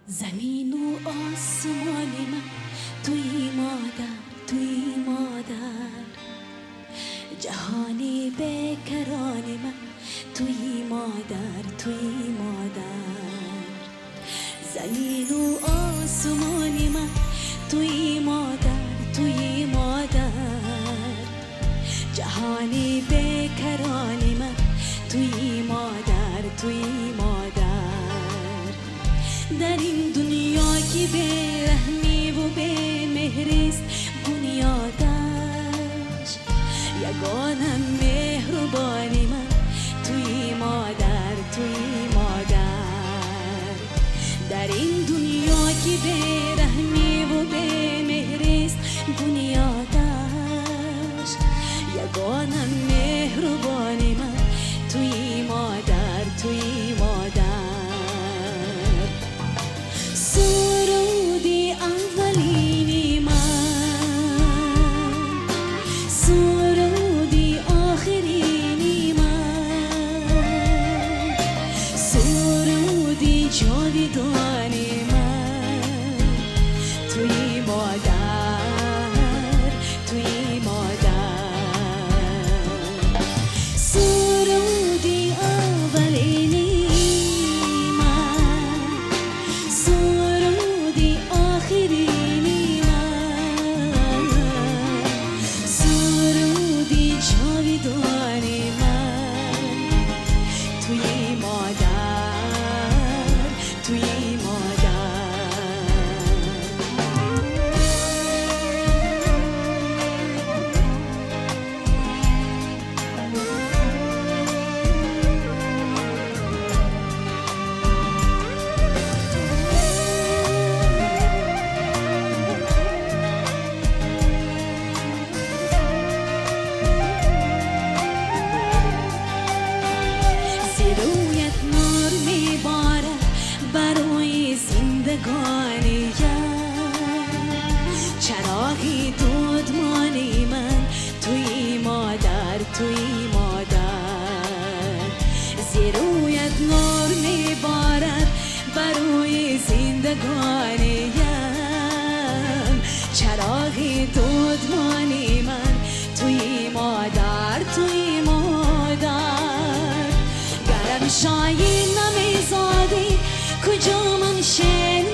زمین و آسمان من توی مادر، توی مادر. جهانی بیکران من توی مادر، توی مادر. زمین و آسمان من توی مادر، توی مادر. جهانی بیکران من توی مادر، توی مادر. در این دنیا که به رحمی و به مهریست بنیادش، یگانه مهربانی من توی مادر، توی مادر. در این دنیا که به رحمی و به مهریست بنیادش، یگانه مهربانی من توی مادر، توی مادر. سرودی اولینی من، سرودی آخرینی من، سرودی جاودانی من توی مادر، توی مادر. سرودی اولینی من، سرودی آخرینی من، سرودی جاودانی من توی مادر، توی چراغی دودمانی من توی مادر، توی مادر. زیرویت نور میبارد بروی زندگانیم، چراغی دودمانی من توی مادر، توی مادر. گرم شایی نمیزادی کجا من شعر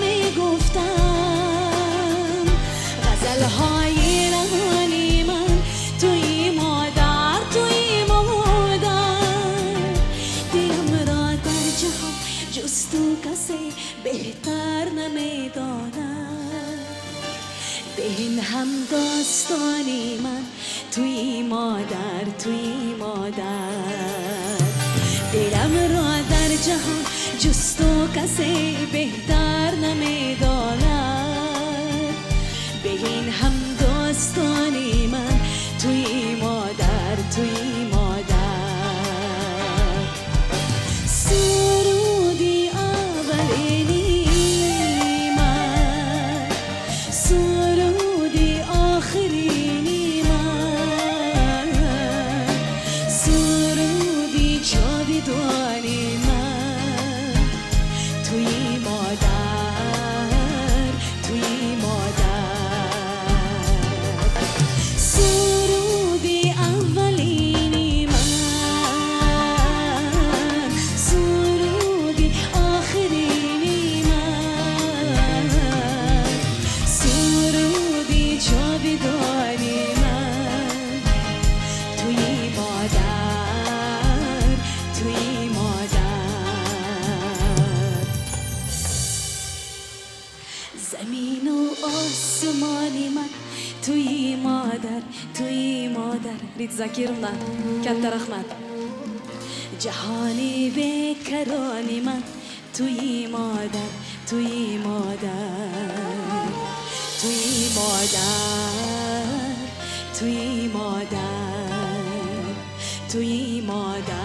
میگفتم، غزلهای روانی من توی مادر، توی مادر. دلم را در جهان جز تو کسی بهتر نمیداند. به این هم داستانی من توی مادر، توی مادر. دلم را در جهان جز تو کسی بهتر نمیداند. به این هم داستانی من توی مادر، توی مادر. سرودی اولینی من، سرودی آخرینی من، سرودی جاودانی من توی مادر، توی مادر. سرودی اولینی من، سرودی آخرینی من، سرودی جاودانی من توی مادر، توی مادر. زمین و آسمانی من توی مادر، توی مادر. رید زاکیرمdan katta rahmat. جهانی بیکرانی من توی مادر، توی مادر، توی مادر، توی مادر، توی مادر.